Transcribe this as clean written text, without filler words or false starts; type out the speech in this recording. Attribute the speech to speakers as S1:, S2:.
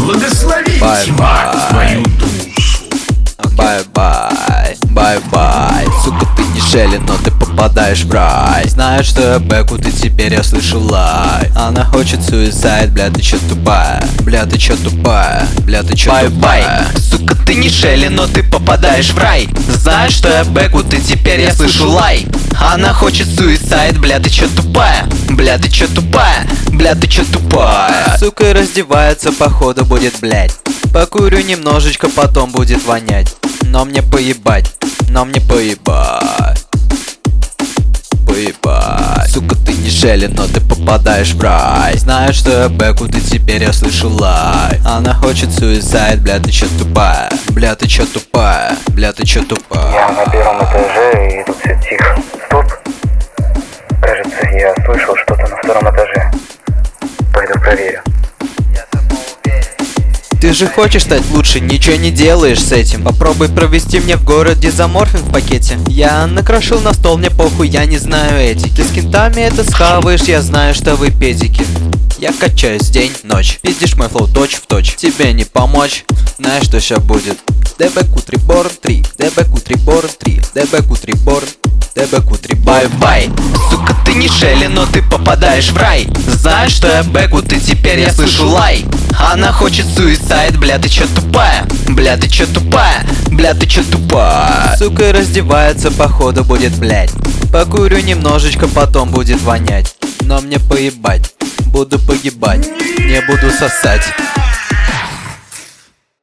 S1: благословит тьма твою душу.
S2: Бай-бай, бай-бай. Сука, ты не Шелли, но ты попадаешь в рай. Знаю, что я бэку, ты теперь я слышу лай. Она хочет суицид, бля, ты чё тупая? Бля, ты чё тупая? Бля, ты чё тупая?
S3: Сука, ты не Шелли, но ты попадаешь в рай. Знаешь, что я бэку, ты теперь я слышу лай. Она хочет суицид, бля, ты чё тупая? Бля, ты чё тупая? Бля, ты чё тупая?
S2: Сука раздевается, походу будет, блять. Покурю немножечко, потом будет вонять. Но мне поебать, но мне поебать. Поебать. Сука, ты не Шелли, но ты попадаешь в рай. Знаю, что я бэку, ты теперь я слышу лай. Она хочет суицид, бля, ты чё тупая? Бля, ты чё тупая? Бля, ты чё тупая?
S4: Я на первом этаже, и тут все тихо. Стоп. Кажется, я слышал что-то на втором этаже. Пойду проверю.
S2: Ты же хочешь стать лучше, ничего не делаешь с этим. Попробуй провести мне в город дизоморфин в пакете. Я накрошил на стол, мне похуй, я не знаю этики. Ты с кентами это схаваешь, я знаю, что вы педики. Я качаюсь день, ночь. Пиздишь мой флоу точь в точь. Тебе не помочь, знаешь, что ща будет. ДБК Триборн 3, ДБК Триборн 3, ДБК Триборн, ДБК Триборн.
S3: Бай-бай. Сука, ты не Шелли, но ты попадаешь в рай. Знаешь, что я бэку, ты теперь я слышу лай. Она хочет суицид, бля, ты чё тупая? Бля, ты чё тупая? Бля, ты чё тупая?
S2: Сука раздевается, походу будет, блять. Покурю немножечко, потом будет вонять. Но мне поебать, буду погибать, не буду сосать.